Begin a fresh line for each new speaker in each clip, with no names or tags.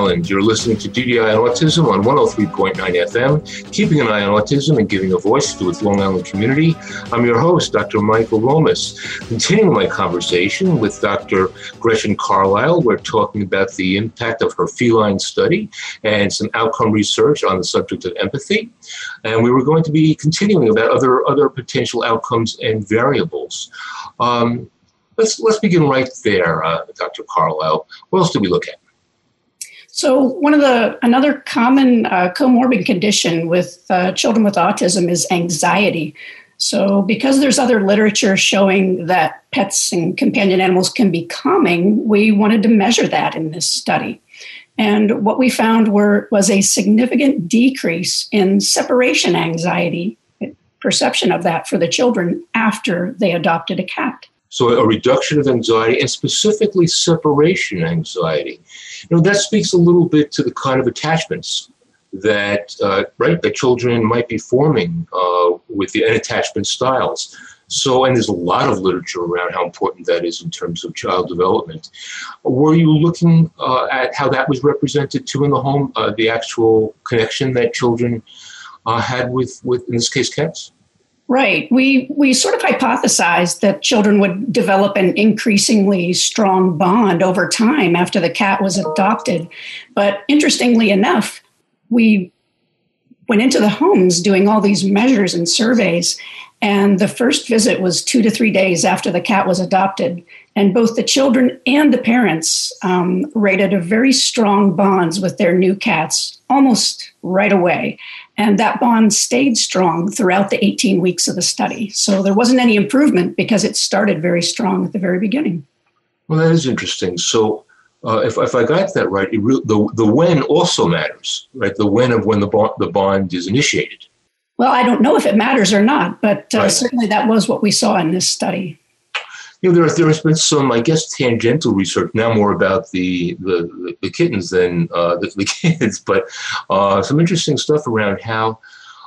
Island. You're listening to DDI on Autism on 103.9 FM, keeping an eye on autism and giving a voice to its Long Island community. I'm your host, Dr. Michael Lomas. Continuing my conversation with Dr. Gretchen Carlisle, we're talking about the impact of her feline study and some outcome research on the subject of empathy. And we were going to be continuing about other potential outcomes and variables. Let's begin right there, Dr. Carlisle. What else did we look at?
So another common comorbid condition with children with autism is anxiety. So because there's other literature showing that pets and companion animals can be calming, we wanted to measure that in this study. And what we found was a significant decrease in separation anxiety, perception of that for the children after they adopted a cat.
So a reduction of anxiety and specifically separation anxiety. That speaks a little bit to the kind of attachments that children might be forming with the attachment styles. So, and there's a lot of literature around how important that is in terms of child development. Were you looking at how that was represented too in the home, the actual connection that children had with, in this case, cats?
Right. We sort of hypothesized that children would develop an increasingly strong bond over time after the cat was adopted. But interestingly enough, we went into the homes doing all these measures and surveys, and the first visit was 2 to 3 days after the cat was adopted. And both the children and the parents rated a very strong bonds with their new cats almost right away. And that bond stayed strong throughout the 18 weeks of the study. So there wasn't any improvement because it started very strong at the very beginning.
Well, that is interesting. So if I got that right, the when also matters, right? The when of when the bond is initiated.
Well, I don't know if it matters or not, but
right.
Certainly that was what we saw in this study.
There has been some, I guess, tangential research now more about the kittens than the kids, but some interesting stuff around how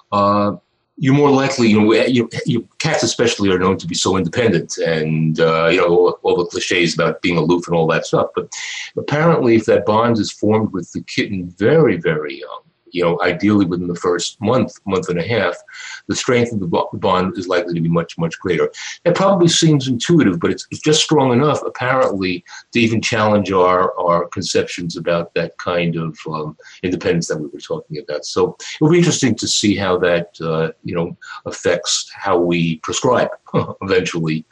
you're more likely, cats especially are known to be so independent and, all the cliches about being aloof and all that stuff. But apparently if that bond is formed with the kitten very, very young, ideally within the first month and a half, the strength of the bond is likely to be much, much greater. It probably seems intuitive, but it's just strong enough, apparently, to even challenge our conceptions about that kind of independence that we were talking about. So it'll be interesting to see how that, affects how we prescribe, eventually,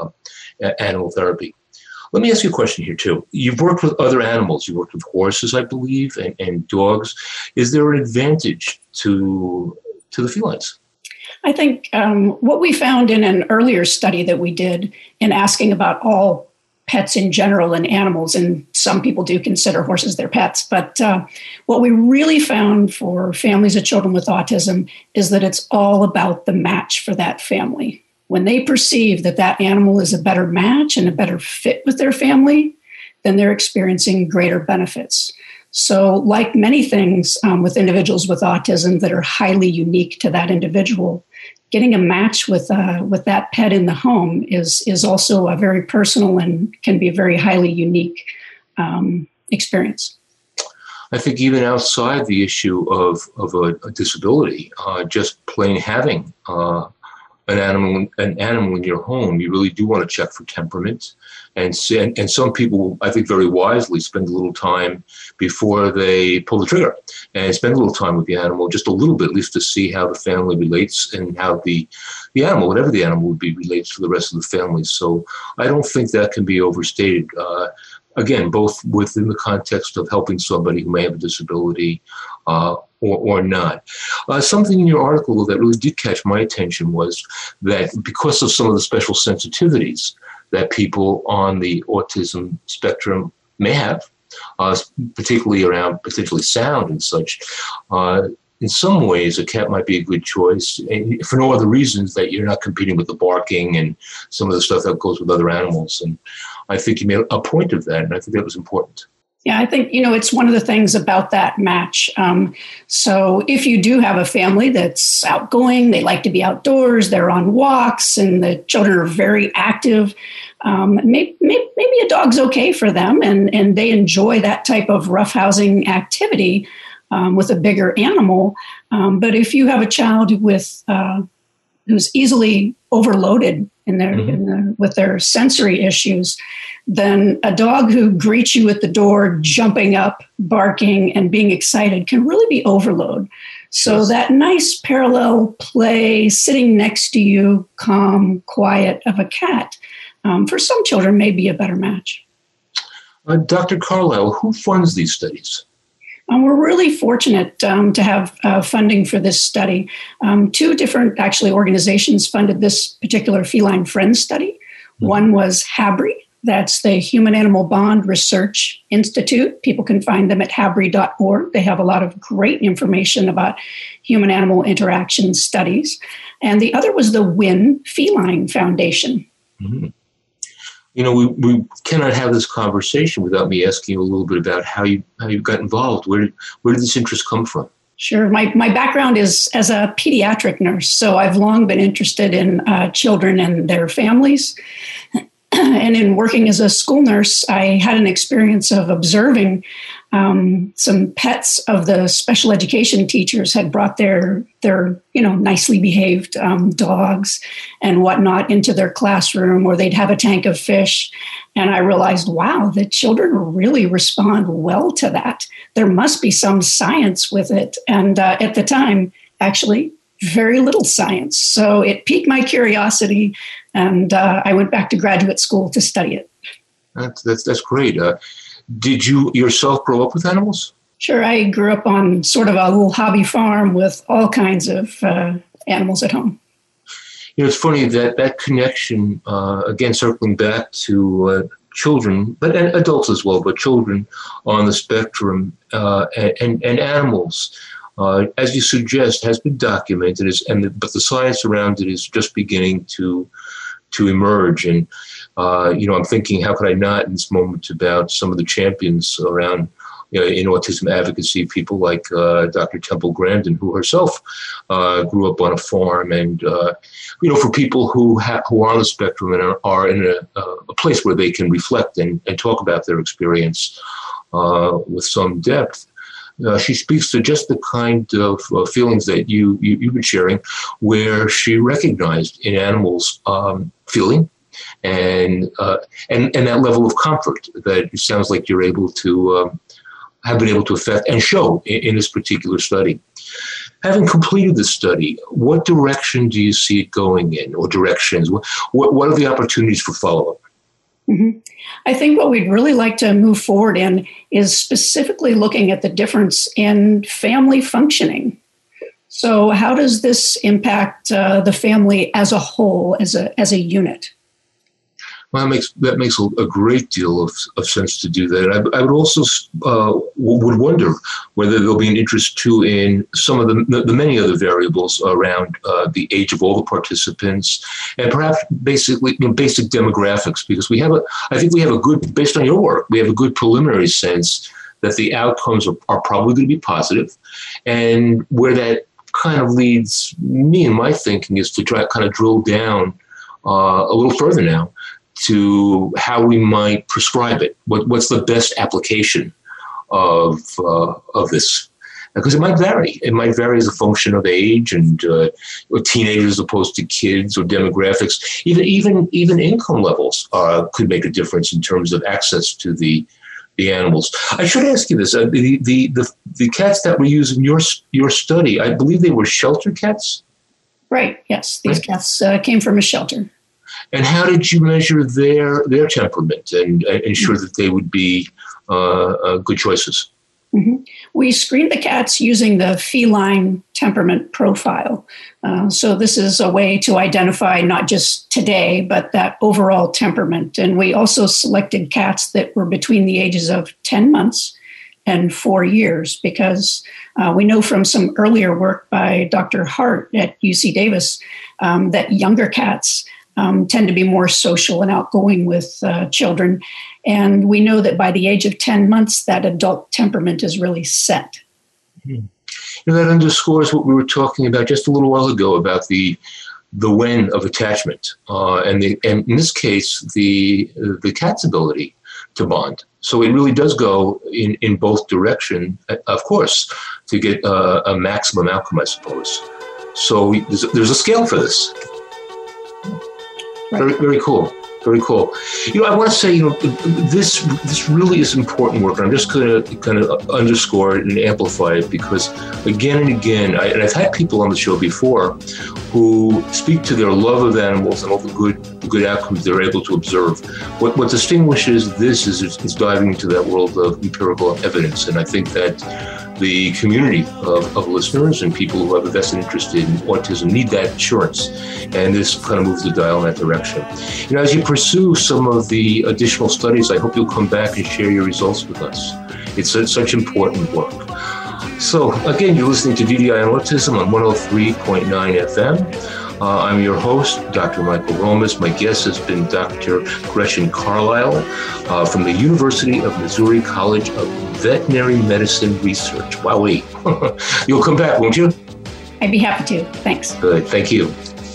animal therapy. Let me ask you a question here, too. You've worked with other animals. You worked with horses, I believe, and dogs. Is there an advantage to the felines?
I think what we found in an earlier study that we did in asking about all pets in general and animals, and some people do consider horses their pets, but what we really found for families of children with autism is that it's all about the match for that family. When they perceive that that animal is a better match and a better fit with their family, then they're experiencing greater benefits. So like many things with individuals with autism that are highly unique to that individual, getting a match with that pet in the home is also a very personal and can be a very highly unique experience.
I think even outside the issue of a disability, just plain having an animal in your home, you really do want to check for temperament. And some people, I think very wisely, spend a little time before they pull the trigger and spend a little time with the animal, just a little bit, at least to see how the family relates and how the animal, whatever the animal would be, relates to the rest of the family. So I don't think that can be overstated. Again, both within the context of helping somebody who may have a disability or not. Something in your article that really did catch my attention was that because of some of the special sensitivities that people on the autism spectrum may have, particularly around potentially sound and such, in some ways a cat might be a good choice, and for no other reasons that you're not competing with the barking and some of the stuff that goes with other animals. And I think you made a point of that, and I think that was important.
Yeah, I think, it's one of the things about that match. So if you do have a family that's outgoing, they like to be outdoors, they're on walks, and the children are very active, maybe a dog's okay for them, and they enjoy that type of roughhousing activity with a bigger animal. But if you have a child who's easily overloaded with their sensory issues, then a dog who greets you at the door, jumping up, barking, and being excited can really be overload. So that nice parallel play, sitting next to you, calm, quiet of a cat, for some children may be a better match.
Dr. Carlisle, who funds these studies?
We're really fortunate to have funding for this study. Two different, actually, organizations funded this particular Feline Friends study. One was HABRI, that's the Human Animal Bond Research Institute. People can find them at habri.org. They have a lot of great information about human-animal interaction studies. And the other was the WIN Feline Foundation.
Mm-hmm. We cannot have this conversation without me asking you a little bit about how you got involved. Where did this interest come from?
Sure. My background is as a pediatric nurse, so I've long been interested in children and their families. And in working as a school nurse, I had an experience of observing some pets of the special education teachers had brought their nicely behaved dogs and whatnot into their classroom, or they'd have a tank of fish. And I realized, wow, the children really respond well to that. There must be some science with it. And at the time, actually, very little science. So it piqued my curiosity, and I went back to graduate school to study it.
That's great. Did you yourself grow up with animals?
Sure. I grew up on sort of a little hobby farm with all kinds of animals at home.
It's funny that connection, again, circling back to children, but and adults as well, but children on the spectrum and animals, as you suggest, has been documented, but the science around it is just beginning to emerge. And I'm thinking, how could I not in this moment about some of the champions around in autism advocacy, people like Dr. Temple Grandin, who herself grew up on a farm, and for people who are on the spectrum and are in a place where they can reflect and talk about their experience with some depth. She speaks to just the kind of feelings that you've been sharing, where she recognized in animals feeling and that level of comfort that it sounds like you're able to have been able to affect and show in this particular study. Having completed this study, what direction do you see it going in, or directions? What are the opportunities for follow-up?
Mm-hmm. I think what we'd really like to move forward in is specifically looking at the difference in family functioning. So how does this impact the family as a whole, as a unit?
Well, that makes a great deal of sense to do that. I would also would wonder whether there'll be an interest too in some of the many other variables around the age of all the participants, and perhaps basically basic demographics, because I think we have a good, based on your work, we have a good preliminary sense that the outcomes are probably going to be positive, and where that kind of leads me in my thinking is to try to kind of drill down a little further now to how we might prescribe it. What's the best application of this? Because it might vary. It might vary as a function of age and teenagers as opposed to kids, or demographics. Even income levels could make a difference in terms of access to the animals. I should ask you this: the cats that were used in your study, I believe they were shelter cats.
Right. Yes, these cats came from a shelter.
And how did you measure their temperament and ensure that they would be good choices?
Mm-hmm. We screened the cats using the feline temperament profile. So this is a way to identify not just today, but that overall temperament. And we also selected cats that were between the ages of 10 months and 4 years, because we know from some earlier work by Dr. Hart at UC Davis that younger cats tend to be more social and outgoing with children. And we know that by the age of 10 months, that adult temperament is really set.
That underscores what we were talking about just a little while ago about the when of attachment, and in this case, the cat's ability to bond. So it really does go in both directions, of course, to get a maximum outcome, I suppose. So there's a scale for this. Right. Very, very cool. Very cool. I want to say, this really is important work. And I'm just going to kind of underscore it and amplify it because again and again, and I've had people on the show before who speak to their love of animals and all the good outcomes they're able to observe. What distinguishes this is diving into that world of empirical evidence. And I think that the community of listeners and people who have a vested interest in autism need that assurance. And this kind of moves the dial in that direction. As you pursue some of the additional studies, I hope you'll come back and share your results with us. It's such important work. So again, you're listening to DDI on Autism on 103.9 FM. I'm your host, Dr. Michael Romas. My guest has been Dr. Gretchen Carlisle from the University of Missouri College of Veterinary Medicine Research. Wowee. You'll come back, won't you?
I'd be happy to. Thanks.
Good. Thank you.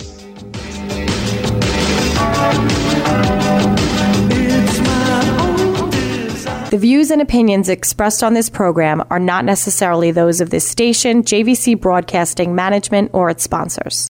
The views and opinions expressed on this program are not necessarily those of this station, JVC Broadcasting Management, or its sponsors.